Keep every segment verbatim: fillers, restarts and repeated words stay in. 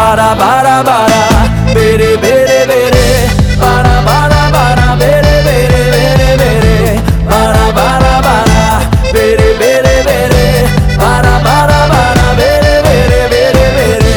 Bara, bara, bara, bere, bere, bere. Bara, bara, bara, bere, bere, bere, bere. Bara, bara, bara, bere, bere, bere. Bara, bara, bara, bere, bere, bere, bere.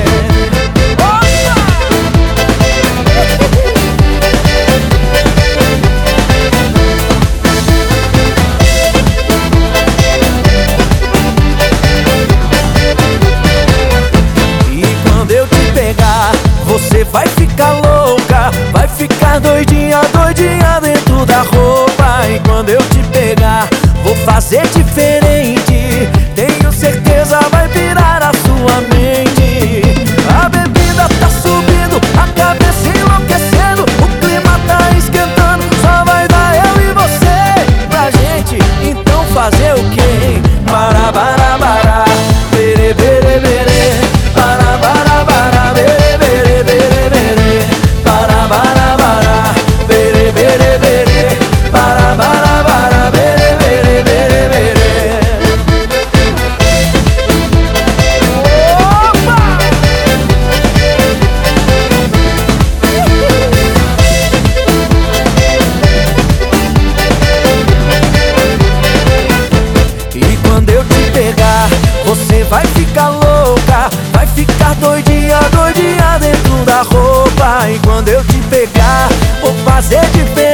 Você vai ficar louca, vai ficar doidinha, doidinha dentro da roupa. E quando eu te pegar, vou fazer diferente. Tenho certeza vai virar a sua mente. A bebida tá subindo, a cabeça enlouquecendo, o clima tá esquentando, só vai dar eu e você pra gente. Então fazer o quê? Bara, bara, bara, bere, bere, bere. Bara, bara, bara, bere. Você vai ficar louca, vai ficar doidinha, doidinha dentro da roupa. E quando eu te pegar, vou fazer diferente.